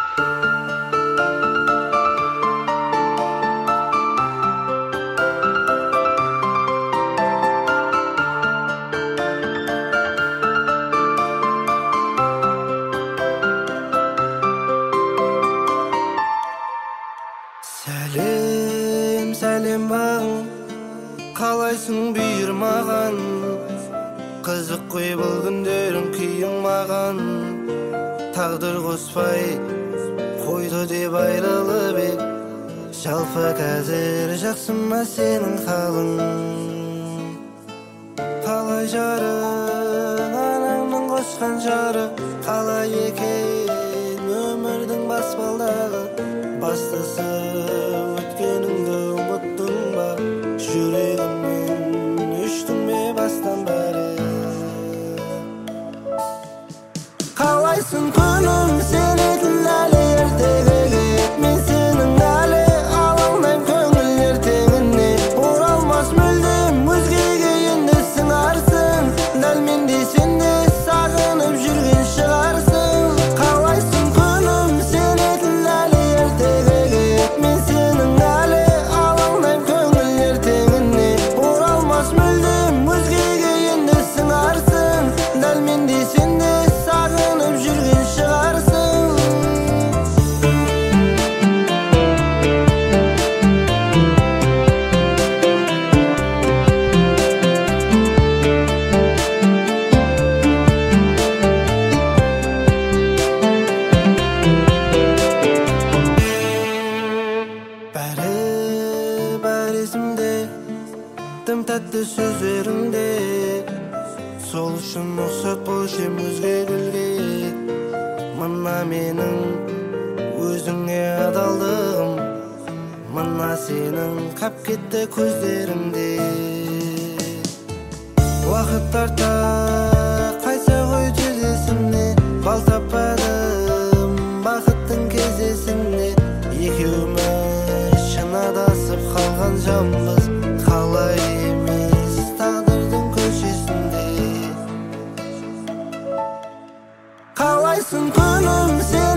Сәлем, сәлем бағым, қалайсың бүйір маған? Қызық қой бұл күндерің күйің маған. Тағдыр қоспай қойды деп айрылып ек. Жалпы қазір жақсы ма сенің халың? Қалай жарың, анаңның қосқан жары? Қалай екен өмірдің баспалдағы? Бастысы өткеніңді ұмыттың ба? Жүрегімнен өштің бе бастан бәрі? Қалайсың күнім, сен едің әлі ертегіге? Мен сенің әлі алаңдайым көңіл ертеңіне. Оралмас мүлдем өзгеге енді сыңарсың. Дәл мендей сен де сағынып жүрген шығарсың. Қалайсың күнім, сен едің әлі ертегіге? Мен сенің әлі алаңдайым көңіл ертеңіне. Оралмас мүлдем өзгеге енді сыңарсың. Дәл мендей сен де сағынып жүрген шығарсың. Бәрі есімде, тым тәтті сөздеріңде. Сол үшін ұқсат болшы өзге гүлге. Мына менің өзіңе адалдығым, мына сенің қап кетті көздеріңде. Уақыт тарта қайса ғой тезесіне. Бал таппадым бақыттың кезесіне. Екеуміз шын адасып қалған жанбыз. Қалай емес тағдырдың көшесінде. Қалайсың күнім, сен